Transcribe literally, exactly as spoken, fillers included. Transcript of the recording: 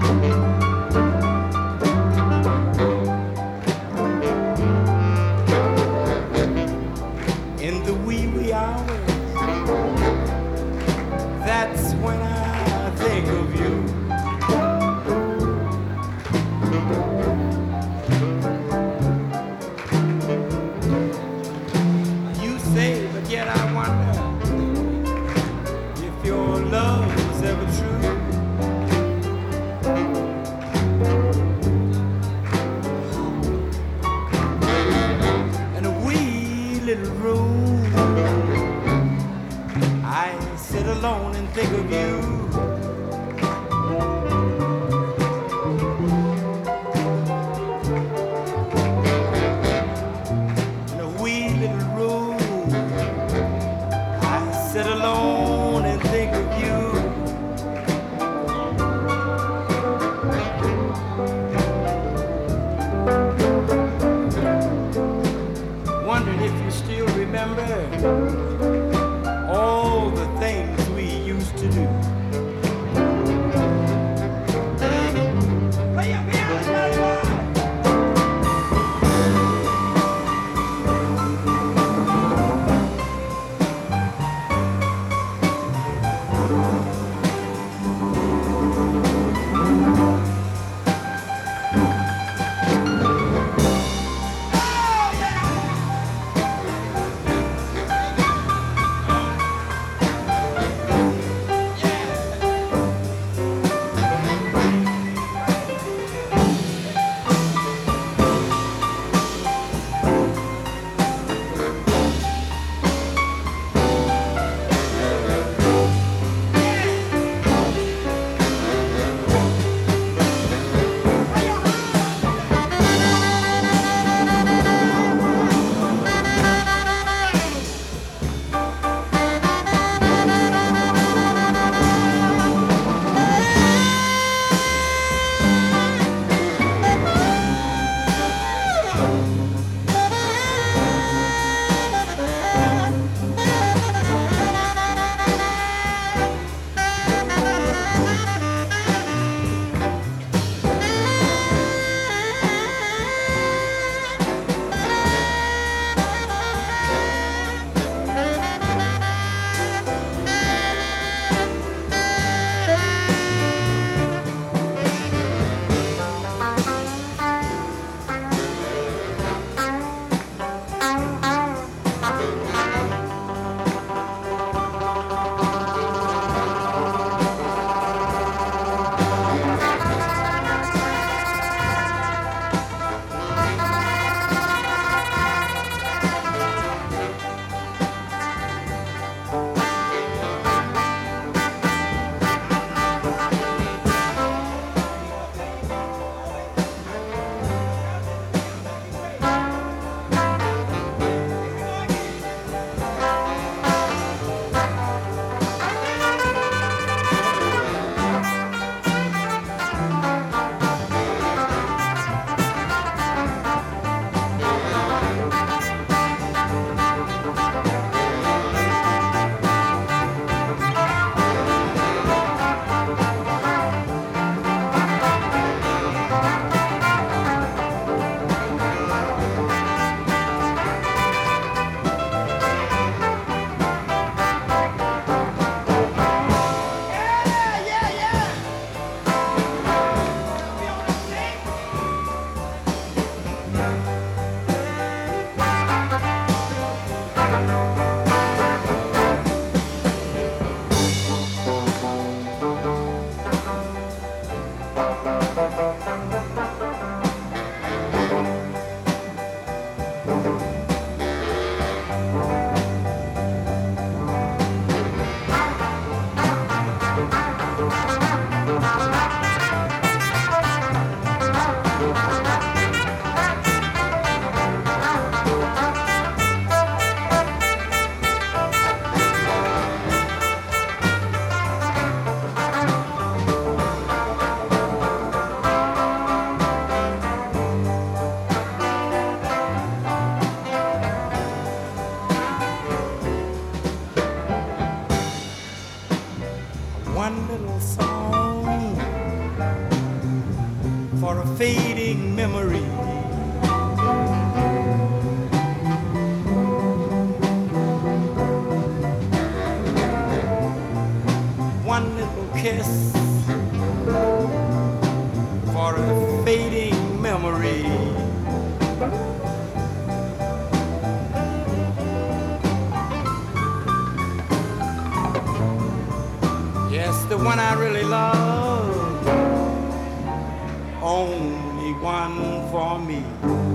In the wee wee hours, that's when I think of you. You say, but yet I wonder if your love was ever true. In a wee little room, I sit alone and think of you. In a wee little room, I sit alone and think of you. Wondering if you still remember all the things we used to do. fading memory. One little kiss for a fading memory. Yes, the one I really love, only one for me.